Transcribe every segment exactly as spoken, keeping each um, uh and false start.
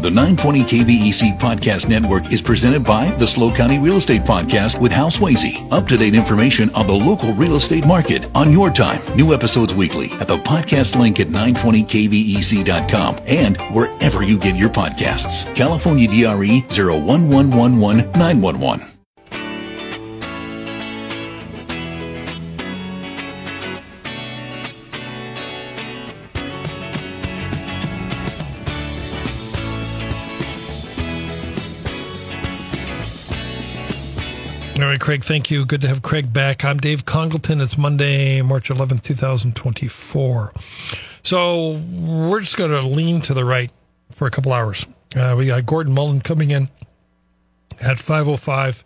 The nine twenty K V E C Podcast Network is presented by the SLO County Real Estate Podcast with Hal Swayze. Up-to-date information on the local real estate market on your time. New episodes weekly at the podcast link at nine twenty K V E C dot com and wherever you get your podcasts. California D R E zero one one one one nine one one. All right, Craig, thank you. Good to have Craig back. I'm Dave Congleton. It's Monday, March eleventh, twenty twenty-four. So we're just going to lean to the right for a couple hours. Uh, we got Gordon Mullen coming in at five oh five.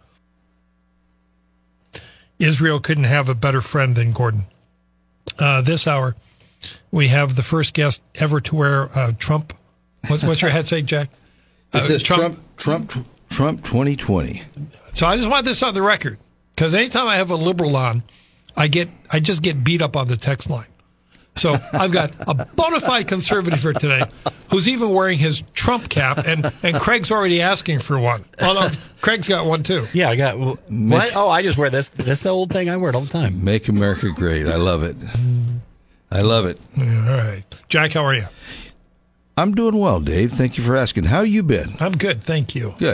Israel couldn't have a better friend than Gordon. Uh, this hour, we have the first guest ever to wear uh, Trump. What, what's your head say, Jack? It says uh, Trump, Trump, Trump, Trump twenty twenty. So I just want this on the record, because anytime I have a liberal on, I get I just get beat up on the text line. So I've got a bona fide conservative here today who's even wearing his Trump cap, and, and Craig's already asking for one. Oh, no, Craig's got one, too. Yeah, I got what? Make, oh, I just wear this. That's the old thing I wear it all the time. Make America great. I love it. I love it. Yeah, all right. Jack, how are you? I'm doing well, Dave. Thank you for asking. How you been? I'm good, thank you. Good.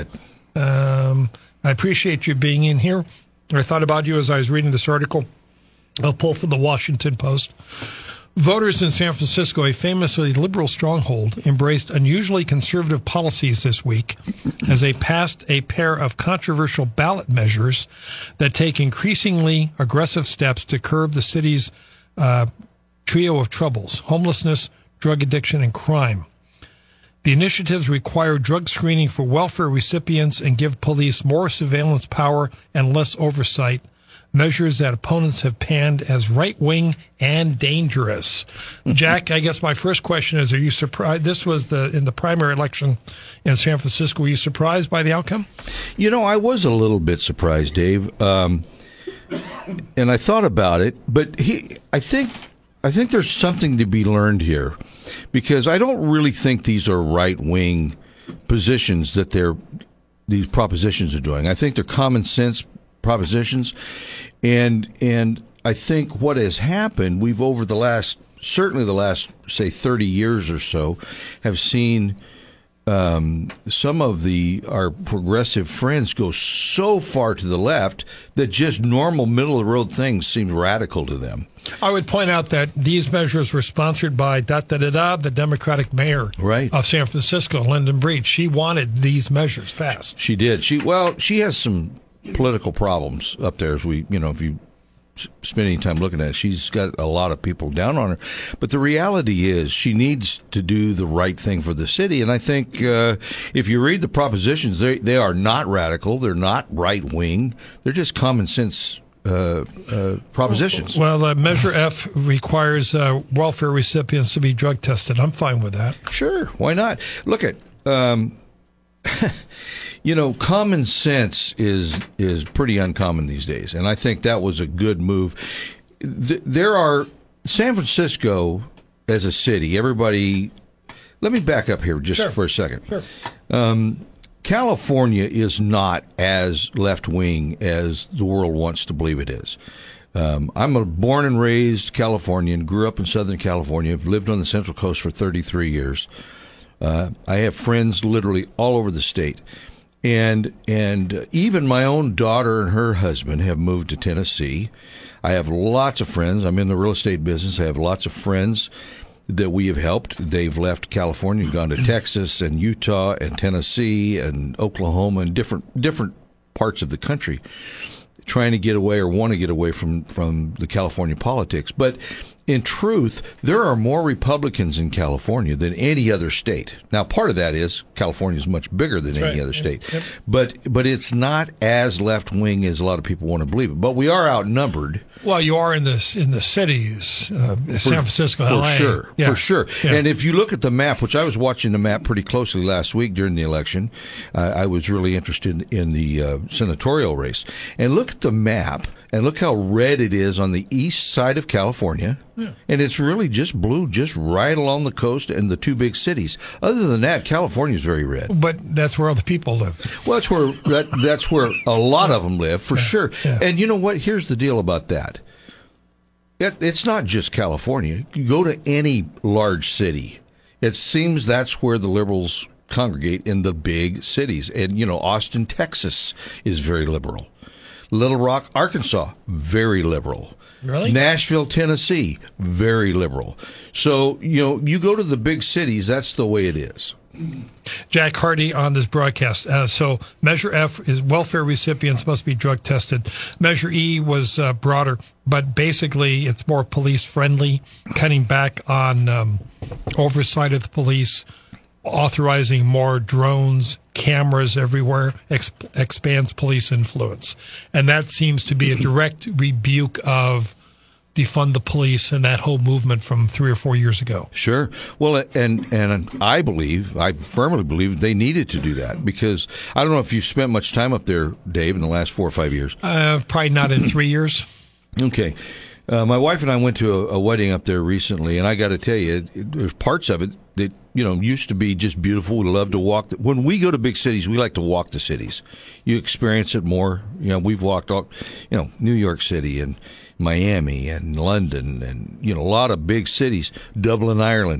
Um, I appreciate you being in here. I thought about you as I was reading this article. I'll pull from the Washington Post. Voters in San Francisco, a famously liberal stronghold, embraced unusually conservative policies this week as they passed a pair of controversial ballot measures that take increasingly aggressive steps to curb the city's uh, trio of troubles: homelessness, drug addiction, and crime. The initiatives require drug screening for welfare recipients and give police more surveillance power and less oversight, measures that opponents have panned as right-wing and dangerous. Jack, I guess my first question is, are you surprised? This was the in the primary election in San Francisco. Were you surprised by the outcome? You know, I was a little bit surprised, Dave, um, and I thought about it, but he, I think... I think there's something to be learned here, because I don't really think these are right-wing positions that they're these propositions are doing. I think they're common sense propositions, and and I think what has happened, we've over the last certainly the last say thirty years or so, have seen um, some of the our progressive friends go so far to the left that just normal middle of the road things seem radical to them. I would point out that these measures were sponsored by da da da da, the Democratic mayor right. of San Francisco, London Breed. She wanted these measures passed. She did. She well, she has some political problems up there. As we, you know, if you spend any time looking at it, she's got a lot of people down on her. But the reality is, she needs to do the right thing for the city. And I think uh, if you read the propositions, they they are not radical. They're not right wing. They're just common sense. Uh, uh, propositions. Well, uh, Measure F requires uh, welfare recipients to be drug tested. I'm fine with that. Sure, why not? Look at, um, you know, common sense is is pretty uncommon these days, and I think that was a good move. Th- there are San Francisco as a city. Everybody, let me back up here just sure. for a second. Sure. Um, California is not as left-wing as the world wants to believe it is. Um, I'm a born and raised Californian, grew up in Southern California, I've lived on the Central Coast for thirty-three years. Uh, I have friends literally all over the state. And and even my own daughter and her husband have moved to Tennessee. I have lots of friends. I'm in the real estate business. I have lots of friends that we have helped. They've left California and gone to Texas and Utah and Tennessee and Oklahoma and different different parts of the country, trying to get away or want to get away from, from the California politics. But in truth, there are more Republicans in California than any other state. Now, part of that is California is much bigger than That's any right. other state. Yep. But but it's not as left-wing as a lot of people want to believe. But we are outnumbered Well, you are in this in the cities, uh, San Francisco, for L A. Sure, yeah. for sure. Yeah. And if you look at the map, which I was watching the map pretty closely last week during the election, uh, I was really interested in the uh, senatorial race. And look at the map, and look how red it is on the east side of California. Yeah. And it's really just blue, just right along the coast and the two big cities. Other than that, California is very red. But that's where all the people live. Well, that's where that, that's where a lot of them live, for yeah. sure. Yeah. And you know what? Here's the deal about that. It, it's not just California. You go to any large city, it seems that's where the liberals congregate, in the big cities. And, you know, Austin, Texas is very liberal. Little Rock, Arkansas, very liberal. Really? Nashville, Tennessee, very liberal. So, you know, you go to the big cities, that's the way it is. Jack Hardy on this broadcast. Uh, so Measure F is welfare recipients must be drug tested. Measure E was uh, broader, but basically it's more police friendly, cutting back on um, oversight of the police, authorizing more drones, cameras everywhere, exp- expands police influence. And that seems to be a direct rebuke of defund the police and that whole movement from three or four years ago. Sure. Well, and and I believe, I firmly believe they needed to do that, because I don't know if you've spent much time up there, Dave, in the last four or five years. Uh, probably not in three years. Okay. Uh, my wife and I went to a, a wedding up there recently, and I got to tell you, it, it, there's parts of it that, you know, used to be just beautiful. We love to walk. The, when we go to big cities, we like to walk the cities. You experience it more. You know, we've walked all, you know, New York City and Miami and London and, you know, a lot of big cities, Dublin, Ireland.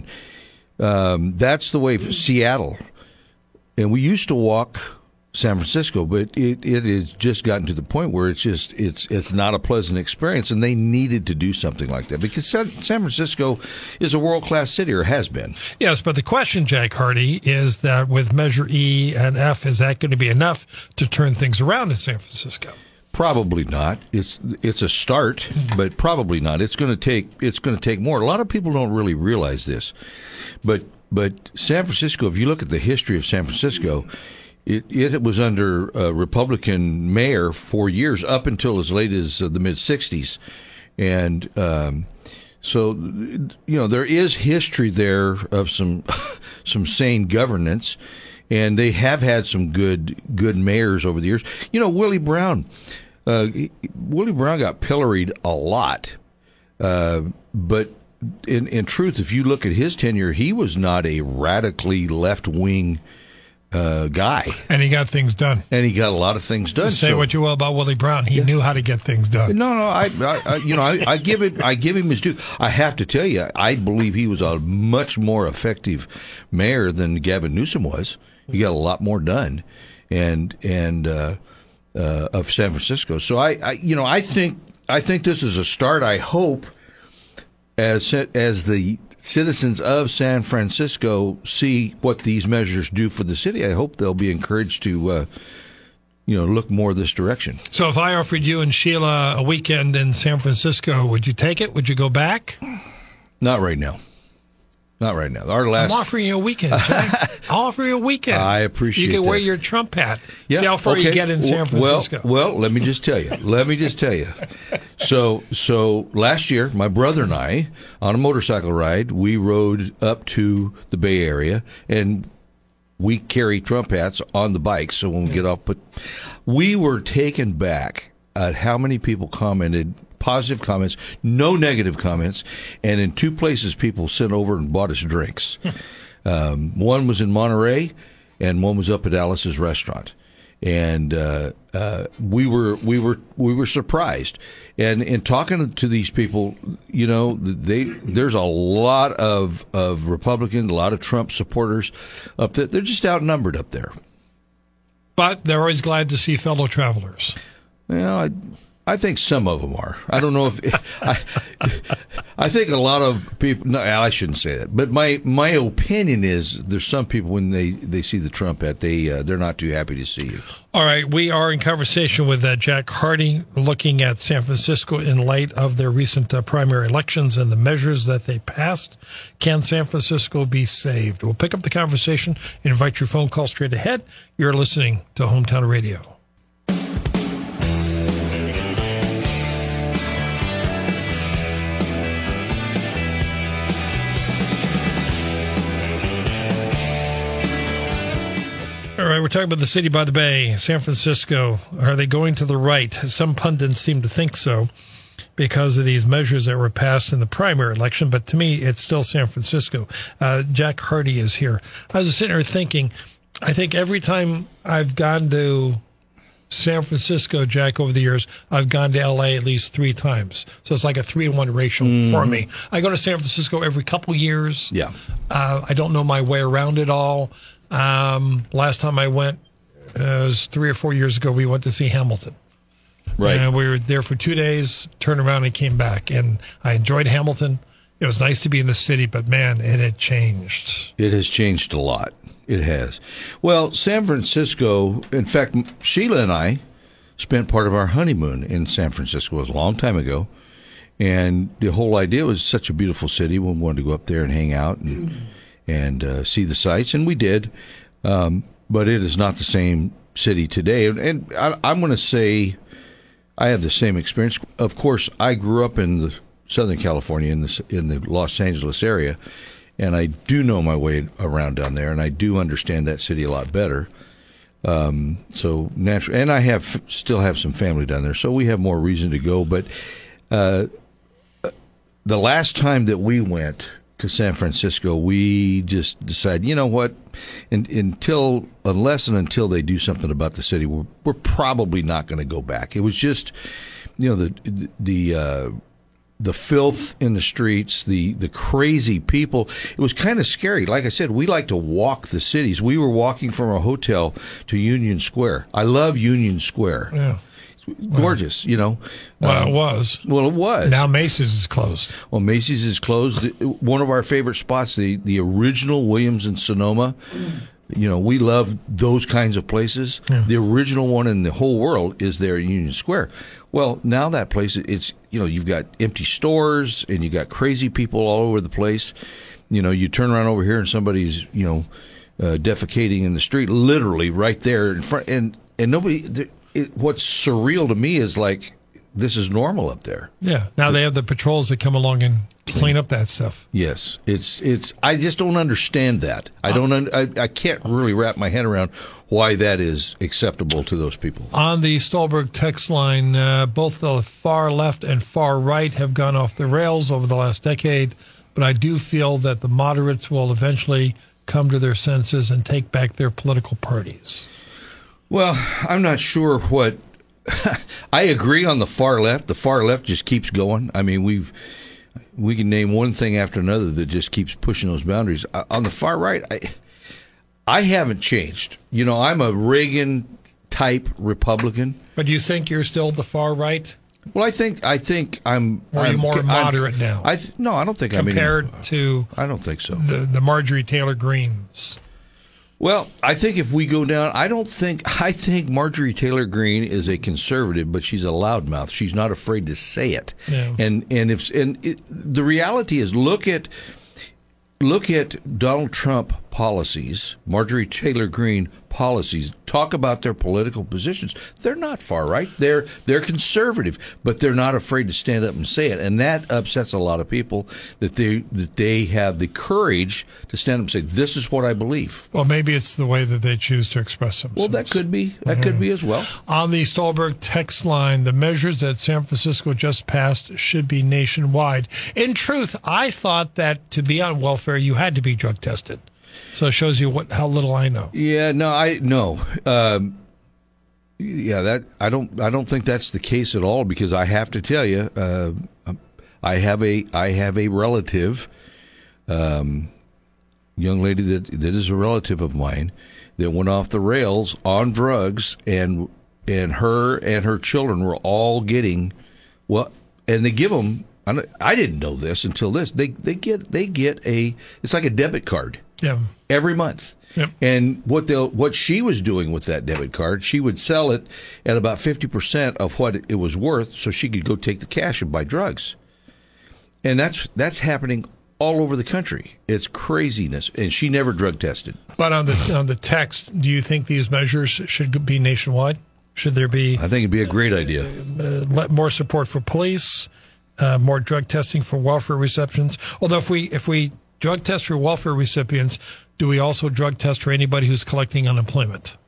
Um, that's the way for Seattle. And we used to walk San Francisco, but it, it has just gotten to the point where it's just, it's, it's not a pleasant experience, and they needed to do something like that, because San, San Francisco is a world-class city, or has been. Yes, but the question, Jack Hardy, is that with Measure E and F, is that going to be enough to turn things around in San Francisco? Probably not. It's it's a start, but probably not. It's going to take it's going to take more. A lot of people don't really realize this, but but San Francisco. If you look at the history of San Francisco, it it was under a Republican mayor for years, up until as late as the mid sixties, and um, so you know there is history there of some some sane governance. And they have had some good good mayors over the years. You know, Willie Brown. Uh, he, Willie Brown got pilloried a lot. Uh, but in, in truth, if you look at his tenure, he was not a radically left-wing uh, guy. And he got things done. And he got a lot of things done. Say so, what you will about Willie Brown. He yeah. knew how to get things done. No, no, I, I, I you know, I, I give it, I give him his due. I have to tell you, I believe he was a much more effective mayor than Gavin Newsom was. He got a lot more done, and and uh, uh, of San Francisco. So I, I, you know, I think I think this is a start. I hope as as the citizens of San Francisco see what these measures do for the city, I hope they'll be encouraged to, uh, you know, look more this direction. So if I offered you and Sheila a weekend in San Francisco, would you take it? Would you go back? Not right now. Not right now. Our last. I'm offering you a weekend, Jack. I'll offer you a weekend. I appreciate You can that. wear your Trump hat. Yeah, See how far okay. you get in San Francisco. Well, well, let me just tell you. Let me just tell you. So, so last year, my brother and I, on a motorcycle ride, we rode up to the Bay Area, and we carry Trump hats on the bike. So when we get off, but we were taken back at how many people commented. Positive comments, no negative comments, and in two places people sent over and bought us drinks. um, one was in Monterey, and one was up at Alice's restaurant, and uh, uh, we were we were we were surprised. And in talking to these people, you know, they there's a lot of of Republicans, a lot of Trump supporters up there. They're just outnumbered up there. But they're always glad to see fellow travelers. Well, I. I think some of them are. I don't know if I. I think a lot of people. No, I shouldn't say that. But my my opinion is there's some people when they, they see the Trump hat, they uh, they're not too happy to see you. All right, we are in conversation with uh, Jack Hardy, looking at San Francisco in light of their recent uh, primary elections and the measures that they passed. Can San Francisco be saved? We'll pick up the conversation. Invite your phone call straight ahead. You're listening to Hometown Radio. right, we're talking about the city by the bay, San Francisco. Are they going to the right? Some pundits seem to think so because of these measures that were passed in the primary election. But to me, it's still San Francisco. Uh, Jack Hardy is here. I was sitting here thinking, I think every time I've gone to San Francisco, Jack, over the years, I've gone to L A at least three times. So it's like a three to one ratio mm-hmm. for me. I go to San Francisco every couple years. Yeah. Uh, I don't know my way around it all. Um, last time I went uh, was three or four years ago. We went to see Hamilton. Right. And we were there for two days, turned around and came back. And I enjoyed Hamilton. It was nice to be in the city, but man, it had changed. It has changed a lot. It has. Well, San Francisco, in fact, Sheila and I spent part of our honeymoon in San Francisco. It was a long time ago. And the whole idea was such a beautiful city. We wanted to go up there and hang out and and uh, see the sights, and we did. Um, but it is not the same city today. And, and I, I'm going to say I have the same experience. Of course, I grew up in the Southern California, in the, in the Los Angeles area, and I do know my way around down there, and I do understand that city a lot better. Um, so naturally, and I have still have some family down there, so we have more reason to go. But uh, the last time that we went to San Francisco, we just decided, you know what, in, until unless and until they do something about the city, we're, we're probably not going to go back. It was just, you know, the the. Uh, The filth in the streets, the, the crazy people. It was kind of scary. Like I said, we like to walk the cities. We were walking from our hotel to Union Square. I love Union Square. Yeah. Gorgeous, you know. Well, um, it was. Well, it was. Now Macy's is closed. Well, Macy's is closed. One of our favorite spots, the, the original Williams and Sonoma. You know, we love those kinds of places. Yeah. The original one in the whole world is there in Union Square. Well, now that place, it's, you know, you've got empty stores and you got crazy people all over the place. You know, you turn around over here and somebody's, you know, uh, defecating in the street, literally right there in front. And, and nobody, it, what's surreal to me is like, this is normal up there. Yeah. Now they have the patrols that come along and clean up that stuff. Yes. It's, it's, I just don't understand that. I don't, un, I, I can't really wrap my head around why that is acceptable to those people. On the Stolberg text line, uh, both the far left and far right have gone off the rails over the last decade, but I do feel that the moderates will eventually come to their senses and take back their political parties. Well, I'm not sure what... I agree on the far left. The far left just keeps going. I mean, we've we can name one thing after another that just keeps pushing those boundaries. Uh, on the far right, I I haven't changed. You know, I'm a Reagan-type Republican. But do you think you're still the far right? Well, I think I think I'm. Or are you I'm, more I'm, moderate now? I th- no, I don't think compared I'm compared to. I don't think so. The the Marjorie Taylor Greens. Well, I think if we go down, I don't think, I think Marjorie Taylor Greene is a conservative, but she's a loudmouth. She's not afraid to say it. Yeah. And, and if, and it, the reality is, look at, look at Donald Trump policies, Marjorie Taylor Greene policies, talk about their political positions. They're not far right. They're they're conservative, but they're not afraid to stand up and say it. And that upsets a lot of people that they that they have the courage to stand up and say, this is what I believe. Well, maybe it's the way that they choose to express themselves. Well, that could be. That mm-hmm. could be as well. On the Stolberg text line, the measures that San Francisco just passed should be nationwide. In truth, I thought that to be on welfare, you had to be drug tested. So it shows you what how little I know. Yeah, no, I no. Um, yeah, that I don't. I don't think that's the case at all. Because I have to tell you, uh, I have a I have a relative, um, young lady that that is a relative of mine that went off the rails on drugs, and and her and her children were all getting well, and they give them. I didn't know this until this. They they get they get a it's like a debit card. Yeah. Every month. Yep. And what they what she was doing with that debit card, she would sell it at about fifty percent of what it was worth so she could go take the cash and buy drugs. And that's that's happening all over the country. It's craziness. And she never drug tested. But on the on the text, do you think these measures should be nationwide? Should there be I think it'd be a great idea. Uh, more support for police, uh, more drug testing for welfare recipients? Although if we if we drug test for welfare recipients, do we also drug test for anybody who's collecting unemployment?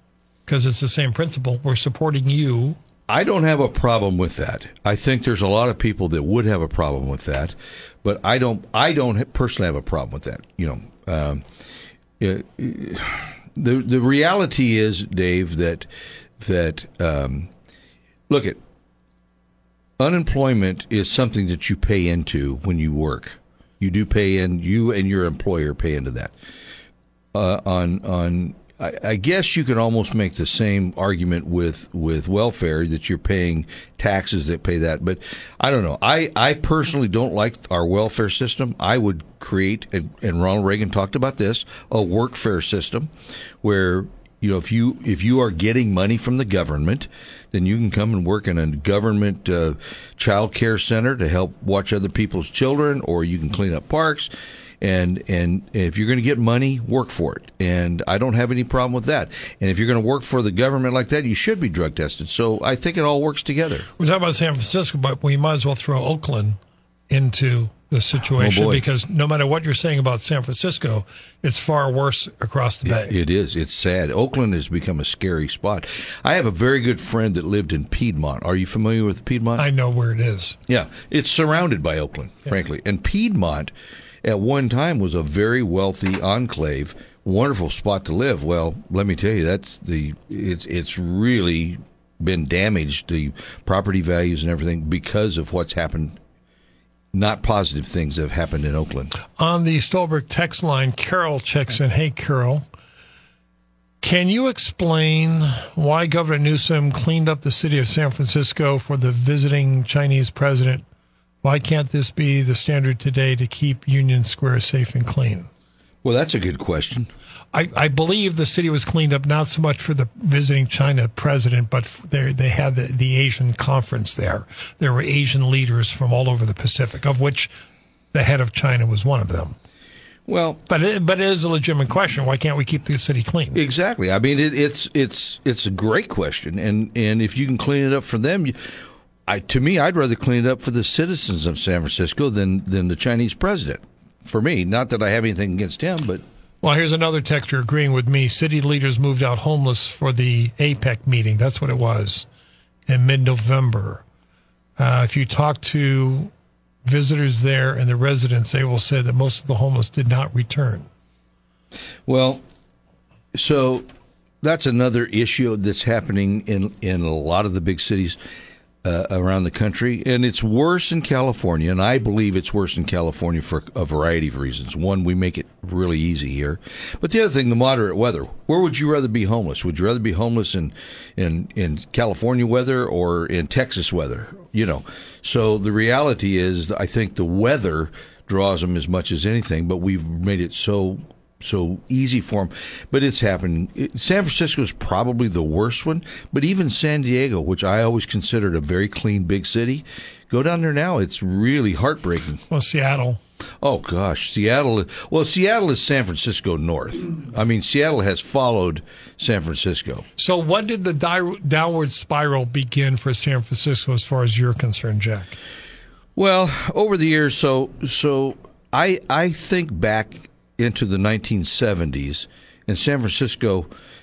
because it's the same principle. We're supporting you. I don't have a problem with that. I think there's a lot of people that would have a problem with that, but I don't. I don't personally have a problem with that. You know, um, it, the the reality is, Dave, that that um, look at unemployment is something that you pay into when you work. You do pay in. You and your employer pay into that. Uh, on on. I, I guess you could almost make the same argument with, with welfare, that you're paying taxes that pay that. But I don't know. I, I personally don't like our welfare system. I would create, and, and Ronald Reagan talked about this, a workfare system where, you know, if you if you are getting money from the government, then you can come and work in a government uh, child care center to help watch other people's children, or you can clean up parks. And and if you're going to get money, work for it. And I don't have any problem with that. And if you're going to work for the government like that, you should be drug tested. So I think it all works together. We're talking about San Francisco, but we might as well throw Oakland into the situation, oh because no matter what you're saying about San Francisco, it's far worse across the bay. It, it is. It's sad. Oakland has become a scary spot. I have a very good friend that lived in Piedmont. Are you familiar with Piedmont? I know where it is. Yeah. It's surrounded by Oakland, yeah. frankly. And Piedmont at one time was a very wealthy enclave, wonderful spot to live. Well, let me tell you, that's the it's it's really been damaged, the property values and everything, because of what's happened. Not positive things that have happened in Oakland. On the Stolberg text line, Carol checks in. Hey, Carol, can you explain why Governor Newsom cleaned up the city of San Francisco for the visiting Chinese president? Why can't this be the standard today to keep Union Square safe and clean? Well, that's a good question. I, I believe the city was cleaned up not so much for the visiting China president, but they they had the, the Asian conference there. There were Asian leaders from all over the Pacific, of which the head of China was one of them. Well, but it, but it is a legitimate question. Why can't we keep the city clean? Exactly. I mean, it, it's it's it's a great question, and and if you can clean it up for them. You, I, to me, I'd rather clean it up for the citizens of San Francisco than, than the Chinese president. For me, not that I have anything against him, but... Well, here's another texter agreeing with me. City leaders moved out homeless for the APEC meeting. That's what it was, in mid-November. Uh, if you talk to visitors there and the residents, they will say that most of the homeless did not return. Well, so that's another issue that's happening in, in a lot of the big cities. Uh, around the country, and it's worse in California, and I believe it's worse in California for a variety of reasons. One, we make it really easy here, but the other thing, the moderate weather. Where would you rather be homeless? Would you rather be homeless in in in California weather or in Texas weather? You know, so the reality is, I think the weather draws them as much as anything, but we've made it so so easy for them. But it's happening. It, San Francisco is probably the worst one, but even San Diego, which I always considered a very clean big city, go down there now, it's really heartbreaking. Well, Seattle. Oh, gosh. Seattle. Well, Seattle is San Francisco north. I mean, Seattle has followed San Francisco. So when did the di- downward spiral begin for San Francisco as far as you're concerned, Jack? Well, over the years, so so I I think back into the nineteen seventies in San Francisco.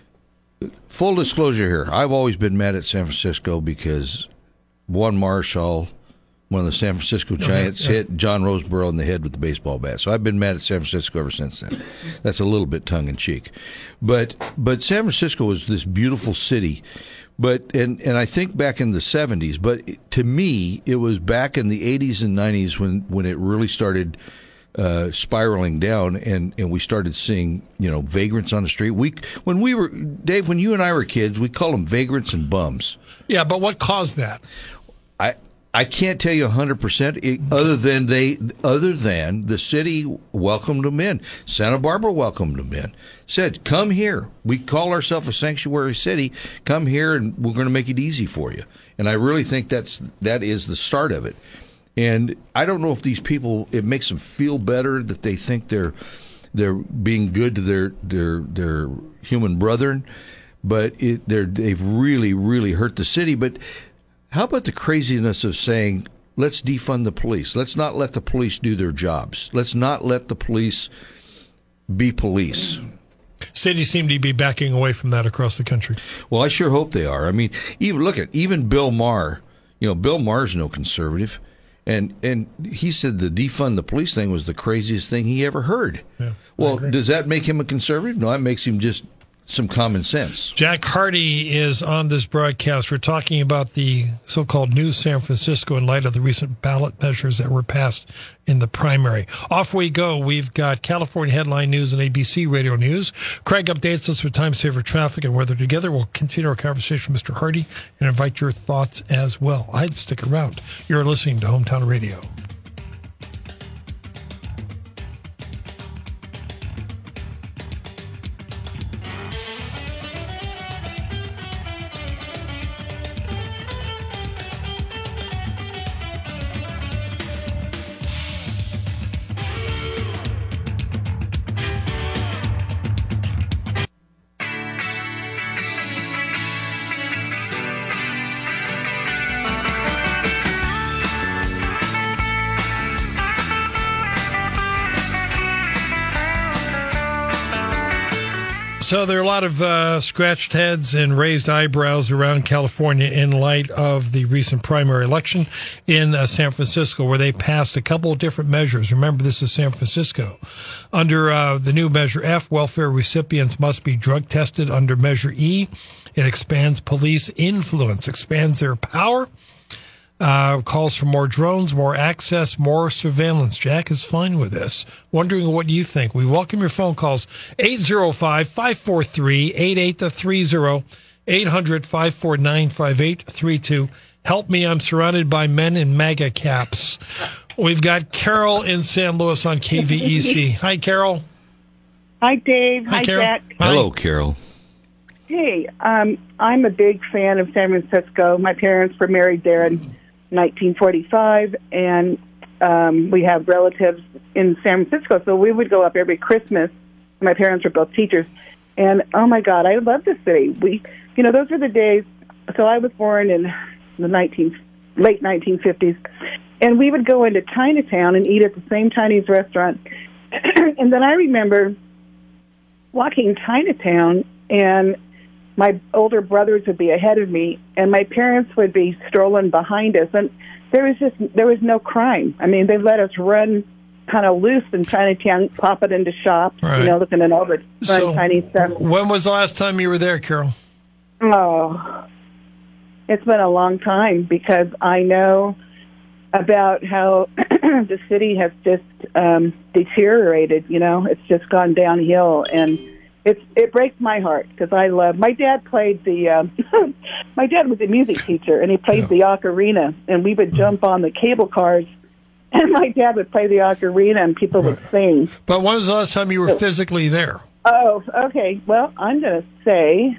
Full disclosure here, I've always been mad at San Francisco because Juan Marshall, one of the San Francisco Giants, yeah, yeah. hit John Roseborough in the head with the baseball bat. So I've been mad at San Francisco ever since then. That's a little bit tongue-in-cheek. But but San Francisco was this beautiful city. But and, and I think back in the seventies, but to me, it was back in the eighties and nineties when, when it really started Uh, spiraling down, and, and we started seeing, you know, vagrants on the street. We when we were Dave, when you and I were kids, we called them vagrants and bums. Yeah, but what caused that? I I can't tell you a hundred percent. Other than they, other than the city welcomed them in. Santa Barbara welcomed them in. Said, "Come here. We call ourselves a sanctuary city. Come here, and we're going to make it easy for you." And I really think that's that is the start of it. And I don't know if these people, it makes them feel better that they think they're they're being good to their their their human brethren, but it, they're they've really really hurt the city. But how about the craziness of saying, let's defund the police, let's not let the police do their jobs, let's not let the police be police. Cities seem to be backing away from that across the country. Well, I sure hope they are. I mean, even look at even Bill Maher. You know, Bill Maher's no conservative, and and he said the defund the police thing was the craziest thing he ever heard. Yeah, well, does that make him a conservative? No, that makes him just some common sense. Jack Hardy is on this broadcast. We're talking about the so-called New San Francisco in light of the recent ballot measures that were passed in the primary. Off we go. We've got California headline news and A B C radio news. Craig updates us with time saver traffic and weather. Together, we'll continue our conversation with Mister Hardy and invite your thoughts as well. I'd stick around. You're listening to Hometown Radio. So there are a lot of uh, scratched heads and raised eyebrows around California in light of the recent primary election in uh, San Francisco, where they passed a couple of different measures. Remember, this is San Francisco. Under uh, the new Measure F, welfare recipients must be drug tested. Under Measure E, it expands police influence, expands their power. Uh, calls for more drones, more access, more surveillance. Jack is fine with this. Wondering what you think. We welcome your phone calls. eight oh five, five four three, eight eight three oh, eight hundred, five four nine, five eight three two. Help me, I'm surrounded by men in MAGA caps. We've got Carol in San Luis on K V E C. Hi, Carol. Hi, Dave. Hi, Hi, Carol. Jack. Hi. Hello, Carol. Hey, um, I'm a big fan of San Francisco. My parents were married there in nineteen forty-five, and um, we have relatives in San Francisco, so we would go up every Christmas. My parents were both teachers, and oh my God, I love the city. We, you know, those were the days. So I was born in the nineteen late nineteen fifties, and we would go into Chinatown and eat at the same Chinese restaurant. And then I remember walking Chinatown, and my older brothers would be ahead of me, and my parents would be strolling behind us, and there was just there was no crime. I mean, they let us run kind of loose in Chinatown, pop it into shops, Right. you know, looking at all the fun So, Chinese stuff. when was the last time you were there, Carol? Oh, it's been a long time, because I know about how the city has just um, deteriorated. You know, it's just gone downhill, and It's, it breaks my heart, because I love, my dad played the, uh, my dad was a music teacher, and he played Yeah. the ocarina, and we would jump on the cable cars, and my dad would play the ocarina, and people would sing. But when was the last time you were physically there? Oh, okay. Well, I'm going to say,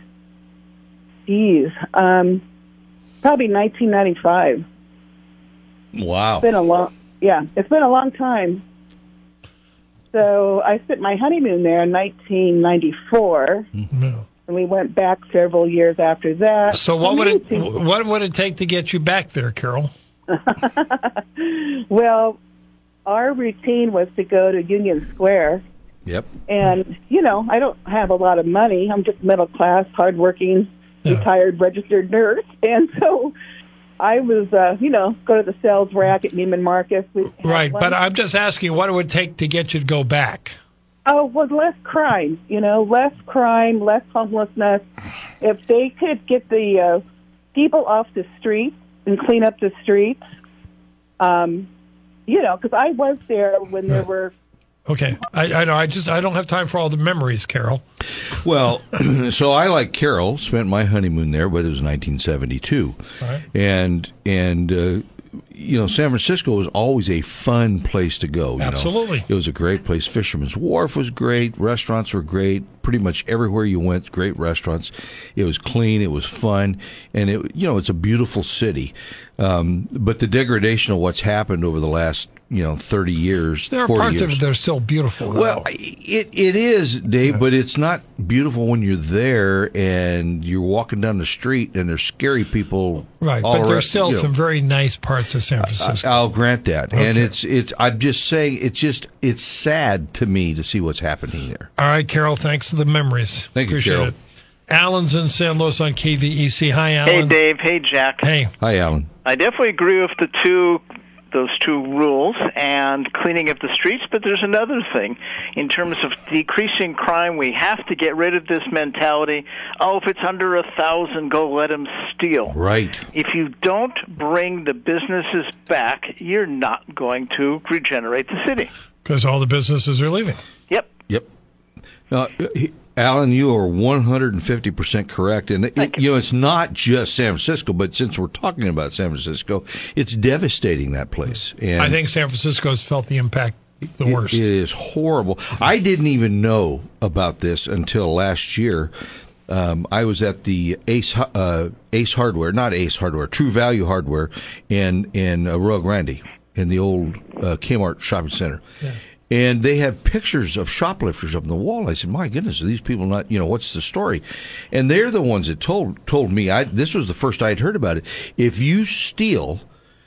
geez, um, probably nineteen ninety-five. Wow. It's been a long, yeah, it's been a long time. So I spent my honeymoon there in nineteen ninety-four, No. and we went back several years after that. So what would it Amazing. what would it take to get you back there, Carol? Well, our routine was to go to Union Square, Yep. and, you know, I don't have a lot of money. I'm just middle class, hardworking, Yeah. retired registered nurse, and so I was, uh, you know, go to the sales rack at Neiman Marcus. We'd have Right, lunch. but I'm just asking what it would take to get you to go back. Oh, well, less crime, you know, less crime, less homelessness. If they could get the uh, people off the streets and clean up the streets, um, you know, because I was there when there Right. were. Okay, I, I know. I just I don't have time for all the memories, Carol. Well, so I, like Carol, spent my honeymoon there, but it was nineteen seventy-two. Right. And, and uh, you know, San Francisco was always a fun place to go. You Absolutely. know? It was a great place. Fisherman's Wharf was great. Restaurants were great. Pretty much everywhere you went, great restaurants. It was clean. It was fun. And, it, you know, it's a beautiful city. Um, but the degradation of what's happened over the last you know, thirty years, There are forty parts years. of it that are still beautiful. Though. Well, it it is, Dave, yeah. but it's not beautiful when you're there and you're walking down the street and there's scary people. Right, all but around, there's still you know. some very nice parts of San Francisco. I'll grant that, Okay. and it's it's. I'm just saying, it's just it's sad to me to see what's happening there. All right, Carol, thanks for the memories. Thank you, Appreciate Carol. it. Alan's in San Luis on K V E C. Hi, Alan. Hey, Dave. Hey, Jack. Hey. Hi, Alan. I definitely agree with the two, those two rules and cleaning up the streets, but there's another thing. In terms of decreasing crime, we have to get rid of this mentality, oh, if it's under a thousand, go let them steal. Right. If you don't bring the businesses back, you're not going to regenerate the city. Because all the businesses are leaving. Yep. Yep. Now, he, Alan, you are one hundred fifty percent correct. And, it, you. you know, it's not just San Francisco, but since we're talking about San Francisco, it's devastating, that place. And I think San Francisco's felt the impact the worst. It, it is horrible. I didn't even know about this until last year. Um, I was at the Ace uh, Ace Hardware, not Ace Hardware, True Value Hardware in, in uh, Rio Grande, in the old uh, Kmart shopping center. Yeah. And they had pictures of shoplifters up on the wall. I said, my goodness, are these people not, you know, what's the story? And they're the ones that told told me, I this was the first I'd heard about it. If you steal,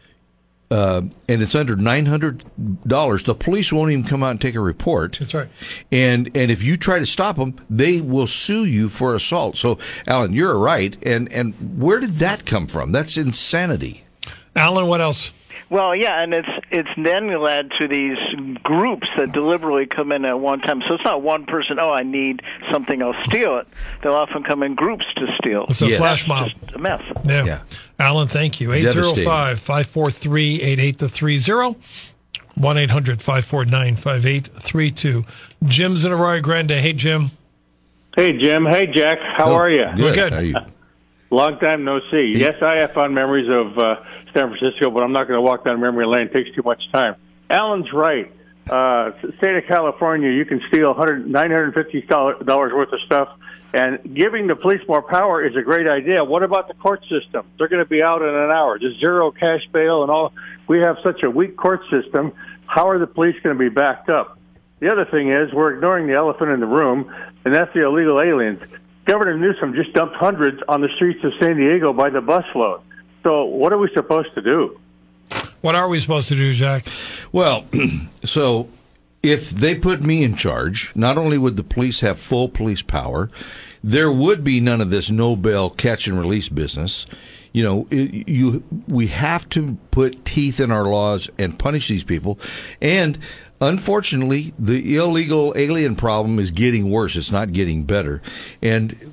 uh, and it's under nine hundred dollars, the police won't even come out and take a report. That's right. And and if you try to stop them, they will sue you for assault. So, Alan, you're right. And, and where did that come from? That's insanity. Alan, what else? Well, yeah, and it's it's then led to these groups that deliberately come in at one time. So it's not one person, oh, I need something, I'll steal it. They'll often come in groups to steal. It's a yes. flash mob. It's just a mess. Yeah. yeah. Alan, thank you. eight zero five, five four three, eight eight three zero. one eight hundred, five four nine, five eight three two. Jim's in Arroyo Grande. Hey, Jim. Hey, Jim. Hey, Jack. How oh, are you? We're good. How are you? Long time no see. Yes, I have fond memories of uh, San Francisco, but I'm not going to walk down memory lane. It takes too much time. Alan's right. Uh, state of California, you can steal nine hundred fifty dollars worth of stuff, and giving the police more power is a great idea. What about the court system? They're going to be out in an hour. Just zero cash bail and all. We have such a weak court system. How are the police going to be backed up? The other thing is we're ignoring the elephant in the room, and that's the illegal aliens. Governor Newsom just dumped hundreds on the streets of San Diego by the busload. So what are we supposed to do? What are we supposed to do, Jack? Well, so if they put me in charge, not only would the police have full police power, there would be none of this no bail catch and release business. You know, it, you we have to put teeth in our laws and punish these people. And unfortunately, the illegal alien problem is getting worse. It's not getting better. And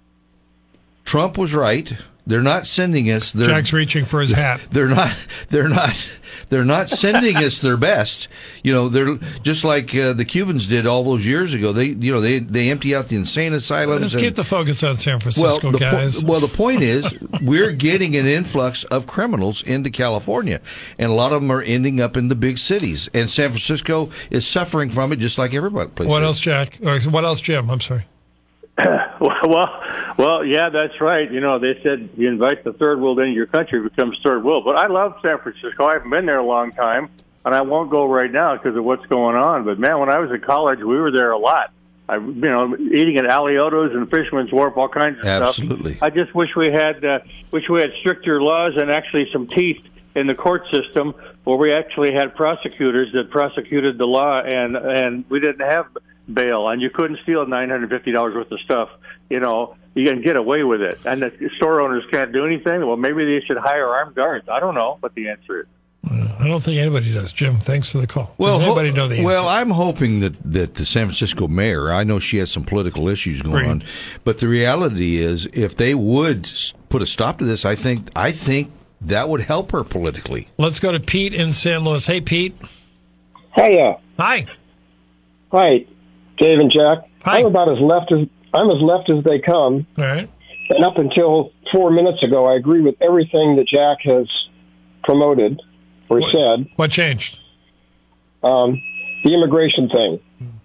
Trump was right. They're not sending us. They're, Jack's reaching for his hat. They're not. They're not. They're not sending us their best. You know, they're just like uh, the Cubans did all those years ago. They, you know, they they empty out the insane asylums. Let's and, keep the focus on San Francisco, well, the guys. Po- well, the point is, we're getting an influx of criminals into California, and a lot of them are ending up in the big cities. And San Francisco is suffering from it, just like everybody. What else, Jack? Or what else, Jim? I'm sorry. well, well, yeah, that's right. You know, they said you invite the third world into your country, it becomes third world. But I love San Francisco. I haven't been there a long time, and I won't go right now because of what's going on. But, man, when I was in college, we were there a lot. I, you know, eating at Alioto's and Fisherman's Wharf, all kinds of Absolutely. stuff. I just wish we had, uh, wish we had stricter laws and actually some teeth in the court system where we actually had prosecutors that prosecuted the law, and and we didn't have bail, and you couldn't steal nine hundred fifty dollars worth of stuff. You know, you can get away with it, and the store owners can't do anything. Well, maybe they should hire armed guards. I don't know what the answer is. I don't think anybody does. Jim, thanks for the call. Well, does anybody know the answer? Well, I'm hoping that, that the San Francisco mayor, I know she has some political issues going Right. on, but the reality is if they would put a stop to this, I think I think that would help her politically. Let's go to Pete in San Luis. Hey, Pete. Hiya. Hi. Hi, Dave and Jack. Hi. I'm about as left as I'm as left as they come. All right. And up until four minutes ago, I agree with everything that Jack has promoted or What- said. What changed? Um, the immigration thing,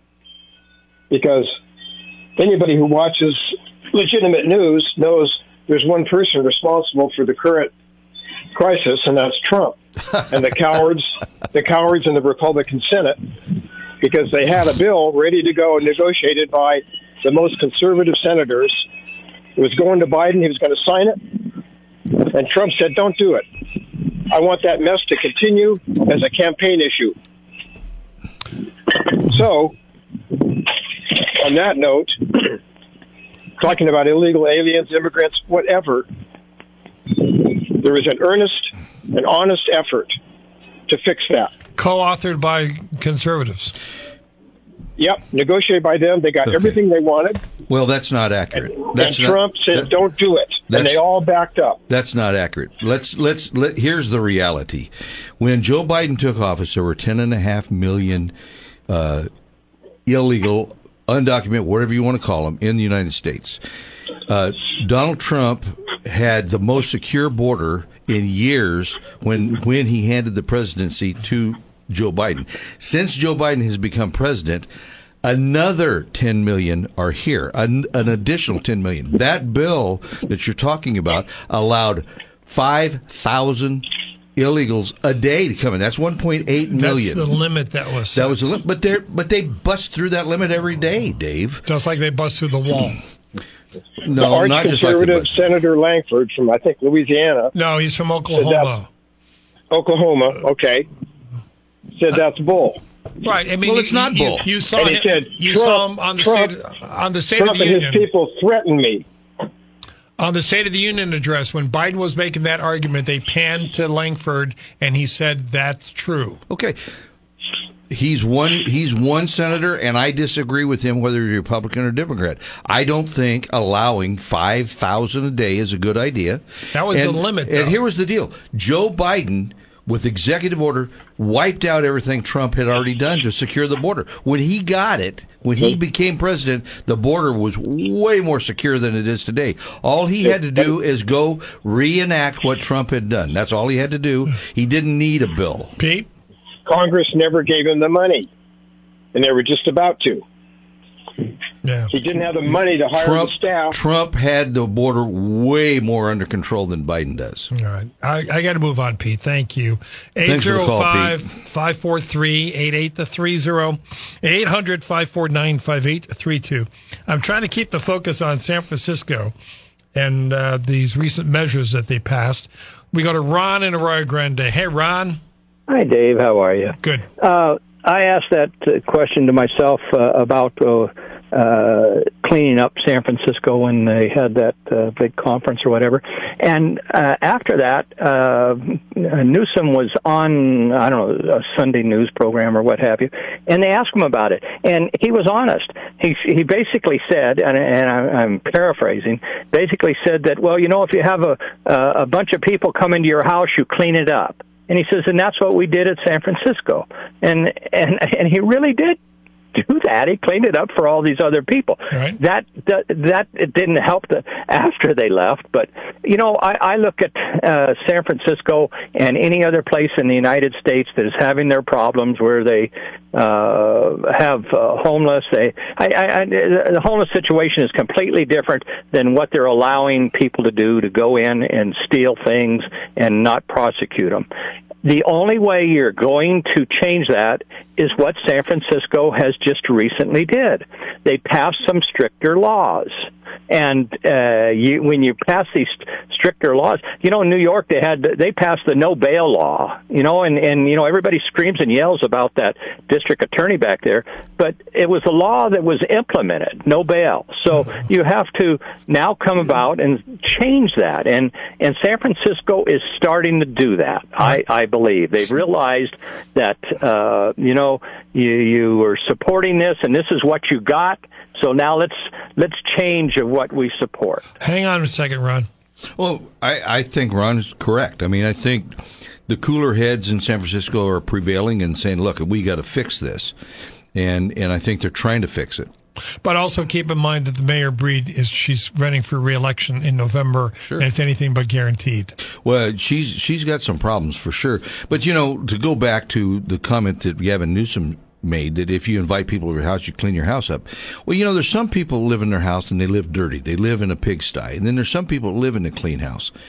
because anybody who watches legitimate news knows there's one person responsible for the current crisis, and that's Trump. and the cowards, the cowards in the Republican Senate, because they had a bill ready to go, negotiated by the most conservative senators. It was going to Biden. He was going to sign it. And Trump said, don't do it. I want that mess to continue as a campaign issue. So, on that note, talking about illegal aliens, immigrants, whatever, there is an earnest and honest effort to fix that. Co-authored by conservatives. Yep, negotiated by them. They got Okay. everything they wanted. Well, that's not accurate. And, That's and not- Trump said, that- don't do it. And that's- they all backed up. That's not accurate. Let's let's let, here's the reality. When Joe Biden took office, there were ten and a half million uh, illegal, undocumented, whatever you want to call them, in the United States. Uh, Donald Trump had the most secure border in years when when he handed the presidency to Joe Biden. Since Joe Biden has become president, another ten million are here, an, an additional ten million. That bill that you're talking about allowed five thousand illegals a day to come in. That's one point eight million. That's the limit that was set. That was the limit, but they but they bust through that limit every day, Dave. Just like they bust through the wall. No, the arch not just like the conservative bust. Senator Langford from, I think, Louisiana, No, he's from Oklahoma. Oklahoma, okay, said that's bull. Right. I mean, Well, it's you, not you, bull. You saw And he him, said, you Trump- saw him on the Trump- state on the State Trump of the and his Union. people threatened me. On the State of the Union address, when Biden was making that argument, they panned to Langford, and he said that's true. Okay. He's one. He's one senator, and I disagree with him whether he's Republican or Democrat. I don't think allowing five thousand a day is a good idea. That was and, the limit, though. And here was the deal: Joe Biden, with executive order, wiped out everything Trump had already done to secure the border. When he got it, when he became president, the border was way more secure than it is today. All he had to do is go reenact what Trump had done. That's all he had to do. He didn't need a bill. Pete? Congress never gave him the money, and they were just about to. Yeah. He didn't have the money to hire Trump, the staff. Trump had the border way more under control than Biden does. All right. I, I got to move on, Pete. Thank you. Thanks for the call, 805 five four three eight eight three zero, eight hundred five four nine five eight three two. I'm trying to keep the focus on San Francisco and uh, these recent measures that they passed. We go to Ron in Arroyo Grande. Hey, Ron. Hi, Dave. How are you? Good. Uh, I asked that uh, question to myself uh, about uh, uh, cleaning up San Francisco when they had that uh, big conference or whatever. And uh, after that, uh, Newsom was on, I don't know, a Sunday news program or what have you, and they asked him about it. And he was honest. He he basically said, and, and I, I'm paraphrasing, basically said that, well, you know, if you have a, a bunch of people come into your house, you clean it up. And he says, and that's what we did at San Francisco. And and and he really did do that. He cleaned it up for all these other people. Right. That, that that it didn't help the, after they left. But, you know, I, I look at uh, San Francisco and any other place in the United States that is having their problems where they uh, have uh, homeless. They, I, I, I, the homeless situation is completely different than what they're allowing people to do, to go in and steal things and not prosecute them. The only way you're going to change that is what San Francisco has just recently did. They passed some stricter laws. And uh, you, when you pass these stricter laws, you know, in New York they had they passed the no bail law. You know, and and you know everybody screams and yells about that district attorney back there, but it was a law that was implemented, no bail. So you have to now come about and change that. And and San Francisco is starting to do that. I I believe they've realized that uh, you know you you are supporting this, and this is what you got. So now let's let's change what we support. Hang on a second, Ron. Well, I, I think Ron is correct. I mean, I think the cooler heads in San Francisco are prevailing and saying, look, we got to fix this. And and I think they're trying to fix it. But also keep in mind that the Mayor Breed is she's running for re-election in November, Sure. and it's anything but guaranteed. Well, she's she's got some problems for sure. But, you know, to go back to the comment that Gavin Newsom made, that if you invite people to your house, you clean your house up. Well, you know, there's some people who live in their house and they live dirty. They live in a pigsty. And then there's some people who live in a clean house.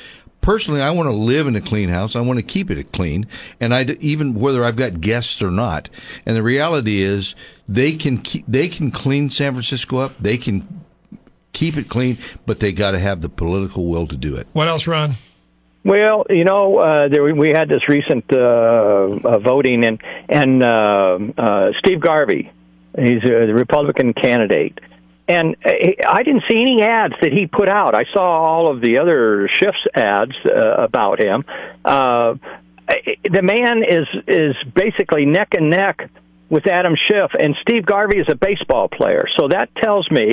personally, I want to live in a clean house. I want to keep it clean, and I even whether I've got guests or not. And the reality is, they can keep, they can clean San Francisco up. They can keep it clean, but they got to have the political will to do it. What else, Ron? Well, you know, uh, there, we had this recent uh, uh, voting, and and uh, uh, Steve Garvey, he's a Republican candidate, and I didn't see any ads that he put out. I saw all of the other Schiff's ads uh, about him. Uh, the man is is basically neck and neck with Adam Schiff, and Steve Garvey is a baseball player, so that tells me.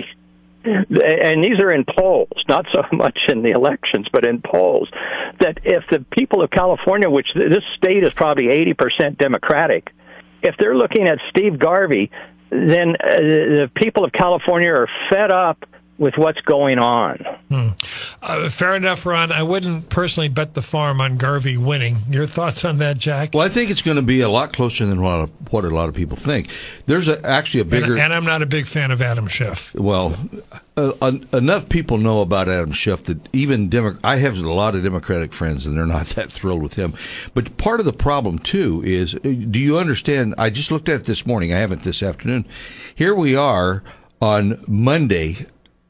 And these are in polls, not so much in the elections, but in polls, that if the people of California, which this state is probably eighty percent Democratic, if they're looking at Steve Garvey, then uh, the people of California are fed up with what's going on. Hmm. Uh, fair enough, Ron. I wouldn't personally bet the farm on Garvey winning. Your thoughts on that, Jack? Well, I think it's going to be a lot closer than what, what a lot of people think. There's a, actually a bigger... And, and I'm not a big fan of Adam Schiff. Well, uh, uh, enough people know about Adam Schiff that even... Demo- I have a lot of Democratic friends, and they're not that thrilled with him. But part of the problem, too, is... Do you understand? I just looked at it this morning. I haven't this afternoon. Here we are on Monday...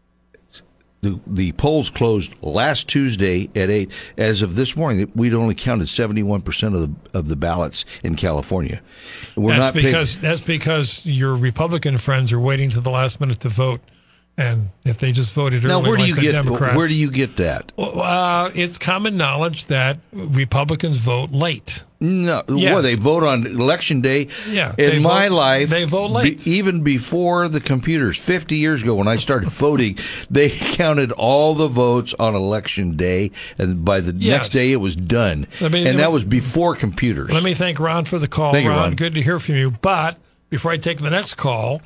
The, the polls closed last Tuesday at eight. As of this morning, we'd only counted seventy-one percent of the of the ballots in California. We're that's not because paying, that's because your Republican friends are waiting to the last minute to vote, and if they just voted early, now where do like you the get Democrats, where do you get that? Uh, it's common knowledge that Republicans vote late. No, yes. Well, they vote on election day. Yeah, in my vote, life, they vote late. Be, even before the computers, fifty years ago, when I started voting, they counted all the votes on election day, and by the yes. next day, it was done. Me, and that was before computers. Let me thank Ron for the call. Thank Ron, you, Ron, good to hear from you. But before I take the next call,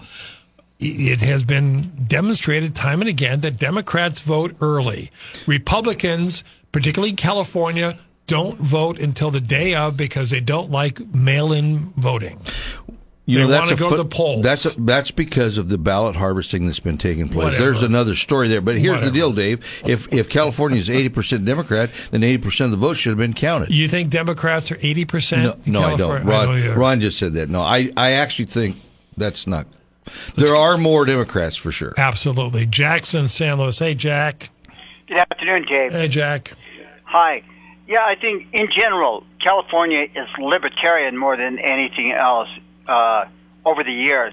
it has been demonstrated time and again that Democrats vote early. Republicans, particularly California, don't vote until the day of because they don't like mail-in voting. You they know, want to go foot, to the polls. That's a, that's because of the ballot harvesting that's been taking place. Whatever. There's another story there. But here's Whatever. the deal, Dave. If if California is eighty percent Democrat, then eighty percent of the votes should have been counted. You think Democrats are eighty percent? No, no I don't. Ron, I don't Ron just said that. No, I, I actually think that's not. There are more Democrats for sure. Absolutely. Jackson, San Luis. Hey, Jack. Good afternoon, Dave. Hey, Jack. Hi. Yeah, I think in general, California is libertarian more than anything else uh, over the years.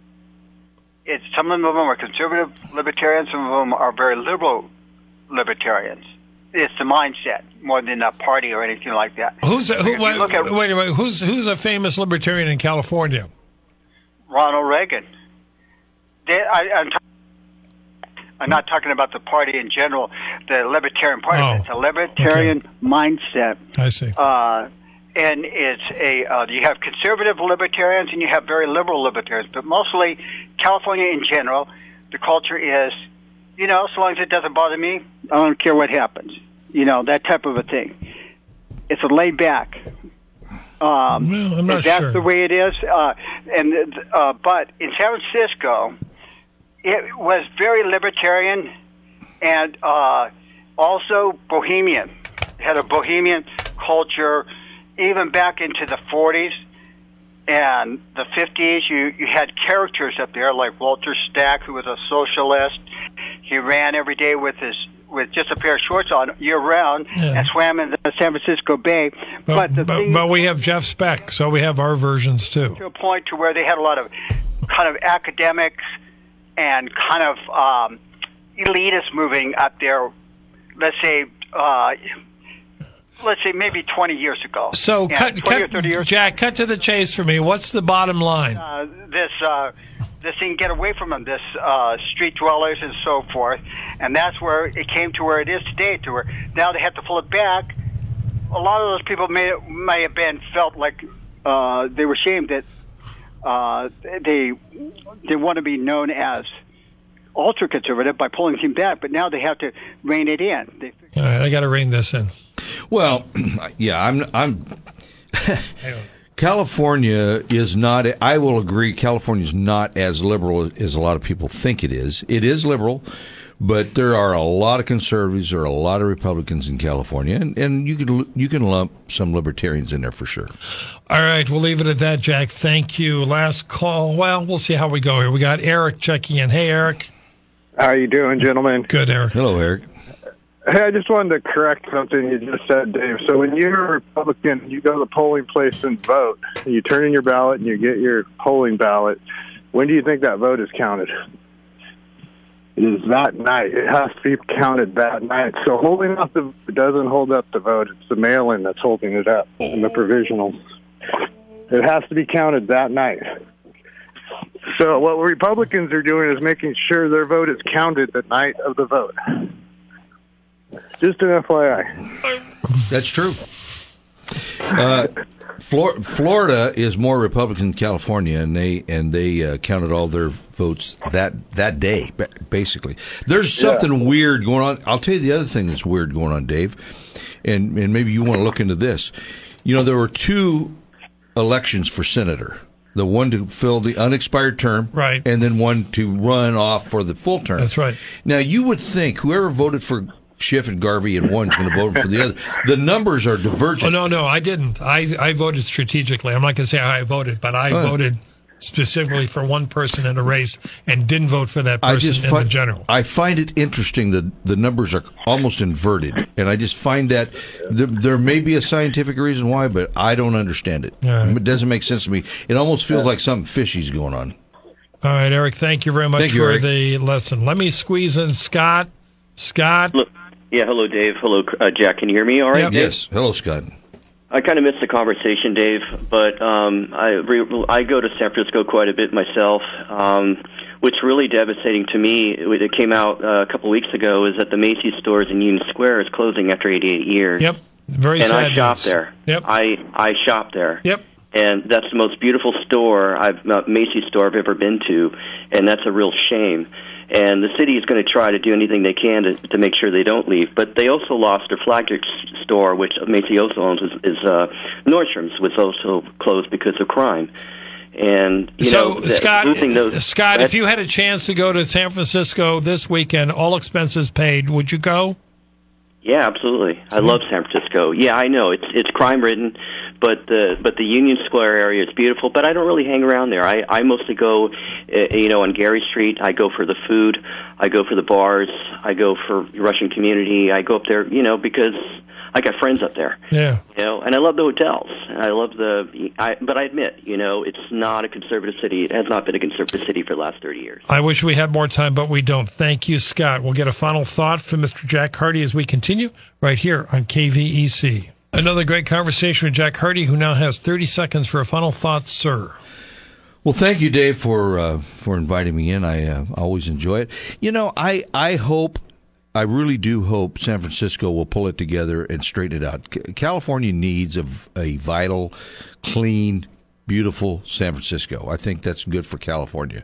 It's some of them are conservative libertarians, some of them are very liberal libertarians. It's the mindset more than a party or anything like that. Who's a, who, wait, look at, wait a minute? Who's who's a famous libertarian in California? Ronald Reagan. They, I, I'm talking. I'm not talking about the party in general, the Libertarian Party. Oh, it's a libertarian okay. mindset. I see. Uh, and it's a uh, you have conservative libertarians and you have very liberal libertarians, but mostly California in general, the culture is, you know, so long as it doesn't bother me, I don't care what happens. You know, that type of a thing. It's a laid back. Um, well, I'm not that's sure. the way it is. Uh, and uh, but in San Francisco, it was very libertarian and uh, also bohemian. It had a bohemian culture even back into the forties and the fifties. You, you had characters up there like Walter Stack, who was a socialist. He ran every day with his with just a pair of shorts on year round yeah. and swam in the San Francisco Bay. But, but, the but, thing, but we have Jeff Speck, so we have our versions too. To a point to where they had a lot of kind of academics and kind of um, elitists moving up there, let's say, uh, let's say maybe twenty years ago. So, yeah, cut, twenty cut, or thirty years Jack, cut to the chase for me. What's the bottom line? Uh, this uh, this thing, get away from them, this uh, street dwellers and so forth, and that's where it came to where it is today. To where now they have to pull it back. A lot of those people may may have been felt like uh, they were ashamed that. Uh, they they want to be known as ultra conservative by pulling things back, but now they have to rein it in. They, All right, I got to rein this in. Well, yeah, I'm. I'm California is not. I will agree. California is not as liberal as a lot of people think it is. It is liberal, But there are a lot of conservatives, there are a lot of Republicans in California, and, and you can you can lump some libertarians in there for sure. All right, we'll leave it at that, Jack. Thank you. Last call. Well, we'll see how we go here. We got Eric checking in. Hey, Eric. How you doing, gentlemen? Good, Eric. Hello, Eric. Hey, I just wanted to correct something you just said, Dave. So when you're a Republican, you go to the polling place and vote. You turn in your ballot and you get your polling ballot. When do you think that vote is counted? It is that night. It has to be counted that night. So holding up the vote doesn't hold up the vote. It's the mail-in that's holding it up and the provisional. It has to be counted that night. So what Republicans are doing is making sure their vote is counted the night of the vote. Just an F Y I. That's true. Uh, Flor- Florida is more Republican than California, and they and they uh, counted all their votes that that day. Basically, there's something yeah. weird going on. I'll tell you the other thing that's weird going on, Dave, and and maybe you want to look into this. You know, there were two elections for senator. The one to fill the unexpired term, right, and then one to run off for the full term. That's right. Now, you would think whoever voted for Schiff and Garvey and one's going to vote for the other. The numbers are divergent. Oh, no, no, I didn't. I I voted strategically. I'm not going to say how I voted, but I oh. voted specifically for one person in a race and didn't vote for that person I just in find, the general. I find it interesting that the numbers are almost inverted, and I just find that there, there may be a scientific reason why, but I don't understand it. Right. It doesn't make sense to me. It almost feels like something fishy's going on. All right, Eric, thank you very much thank you, for Eric. the lesson. Let me squeeze in Scott. Scott? Look. Yeah, hello, Dave. Hello, uh, Jack. Can you hear me all right? Yep. Yes. Hello, Scott. I kind of missed the conversation, Dave, but um, I re- I go to San Francisco quite a bit myself. Um, what's really devastating to me, it came out uh, a couple weeks ago, is that the Macy's stores in Union Square is closing after eighty-eight years. Yep. Very and sad I shop news. there. Yep. I I shop there. Yep. And that's the most beautiful store I've uh, Macy's store I've ever been to, and that's a real shame. And the city is going to try to do anything they can to, to make sure they don't leave. But they also lost their flagship store, which Macy's also owns, is, is uh, Nordstrom's, was also closed because of crime. And you so, know, Scott, losing those, Scott, if you had a chance to go to San Francisco this weekend, all expenses paid, would you go? Yeah, absolutely. I love San Francisco. Yeah, I know it's it's crime ridden, but the but the Union Square area is beautiful. But I don't really hang around there. I I mostly go, uh, you know, on Gary Street. I go for the food. I go for the bars. I go for Russian community. I go up there, you know, because I got friends up there. Yeah. You know, and I love the hotels. I love the. I, but I admit, you know, it's not a conservative city. It has not been a conservative city for the last thirty years. I wish we had more time, but we don't. Thank you, Scott. We'll get a final thought from Mister Jack Hardy as we continue right here on K V E C. Another great conversation with Jack Hardy, who now has thirty seconds for a final thought, sir. Well, thank you, Dave, for uh, for inviting me in. I uh, always enjoy it. You know, I I hope. I really do hope San Francisco will pull it together and straighten it out. C- California needs a, a vital, clean, beautiful San Francisco. I think that's good for California.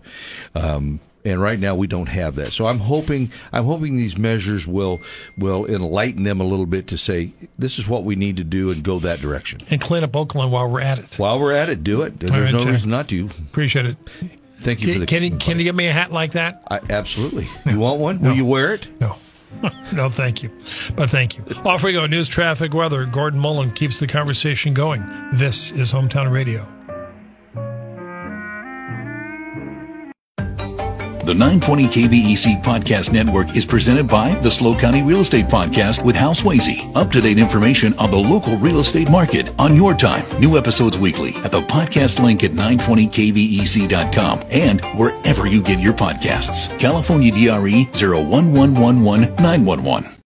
Um, and right now we don't have that. So I'm hoping I'm hoping these measures will will enlighten them a little bit to say this is what we need to do and go that direction. And clean up Oakland while we're at it. While we're at it, do it. There's right, no Jack. reason not to. Appreciate it. Thank you can, for the Can you, can you give me a hat like that? I, absolutely. You No. want one? No. Will you wear it? No. No, thank you. But thank you. Off we go. News, traffic, weather. Gordon Mullen keeps the conversation going. This is Hometown Radio. The nine twenty K V E C Podcast Network is presented by the SLO County Real Estate Podcast with Hal Swayze. Up-to-date information on the local real estate market on your time. New episodes weekly at the podcast link at nine twenty K V E C dot com and wherever you get your podcasts. California D R E zero one one one one nine one one.